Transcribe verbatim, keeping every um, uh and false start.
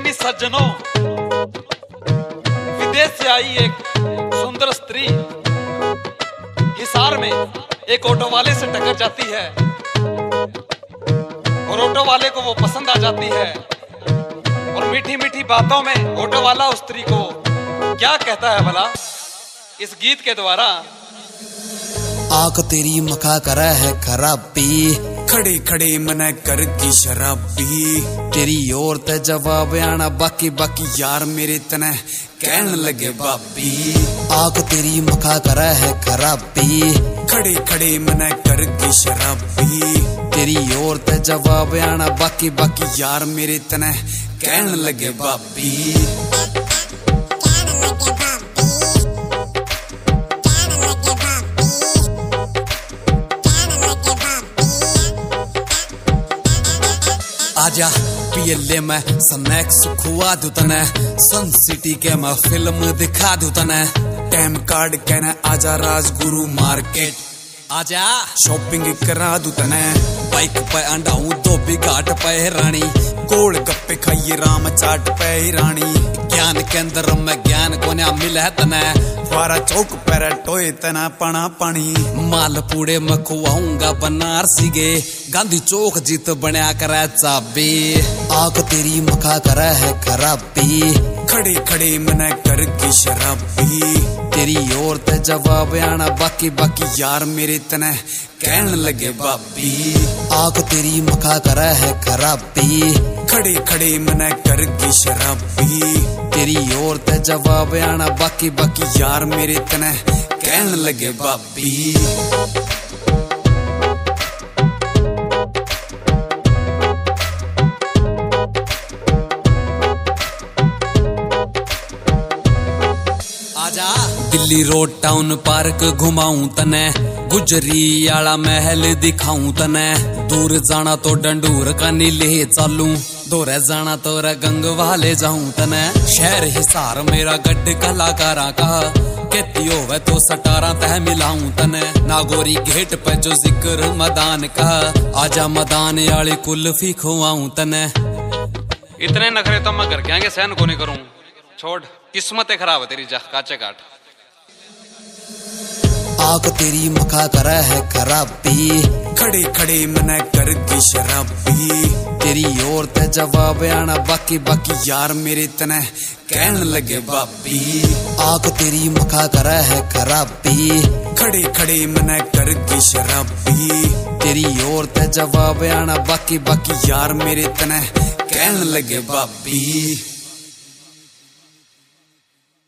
प्रेमी सज्जनों, विदेश से आई एक सुंदर स्त्री हिसार में एक ऑटो वाले से टकरा जाती है और ऑटो वाले को वो पसंद आ जाती है और मीठी मीठी बातों में ऑटो वाला उस स्त्री को क्या कहता है भला इस गीत के द्वारा। आंख तेरी मखा कर है खराबी, खड़े खड़े मन कर की शराबी, तेरी ओर ते जवाब आना बाकी बाकी यार मेरे तने कहन लगे बाबी। आंख तेरी मखा कर है खराबी, खड़े खड़े मन कर की शराबी, तेरी ओर ते जवाब आना बाकी बाकी यार मेरे तने कहन लगे बाबी। आजा पीएलए में स्नैक्स खुआ दूं तने, सन सिटी के मैं फिल्म दिखा दूं तने, टाइम कार्ड कहना आजा राजगुरु मार्केट, आजा शॉपिंग करा दूं तने, बाइक पे अंडाऊं धोबी घाट पे रानी, गोल गप्पे खाइए राम चाट पे रानी, ज्ञान केंद्र में ज्ञान को ना मिले तने, वारा चौक पर टोए तना पना पानी, मालपुड़े में खुआऊंगा बनारसी गे, गांधी चौक जीत बनया करे चाबी। आंख तेरी मखा कर है खराबी, खड़े खड़े मन कर की शराबी, तेरी ओर ते जवाब आना बाकी बाकी यार मेरे तने कहन लगे बाबी। आंख तेरी मखा कर है खराबी, खड़े खड़े मन कर की शराबी, तेरी ओर ते जवाब आना बाकी बाकी यार मेरे तने कहन लगे बाबी। आजा दिल्ली रोड टाउन पार्क घुमाऊं तने, गुजरी आला महल दिखाऊं तने, दूर जाना तो डंडूर का नीले चालू, दोरे जाना तो गंग वाले जाऊं तने, शहर हिसार मेरा गड्ढ कलाकारा का, कहती होवे तो सटारा तह मिलाऊं तने, नागोरी गेट पे जो जिक्र मदान का, आजा मदान आली कुल्फी खुआऊं तने। इतने नखरे तो मैं घर के आगे सहन को नहीं करूं, छोड़ किस्मत खराब है तेरी जा काचे काट। आंख तेरी मखा कर है खराबी, खड़े खड़े मन कर की शराबी, तेरी ओर ते जवाब आना बाकी बाकी यार मेरे तने कहन लगे बाबी। आंख तेरी मखा कर है खराबी, खड़े खड़े मन कर की शराबी, तेरी ओर ते जवाब आना बाकी बाकी यार मेरे तने कहन लगे बाबी।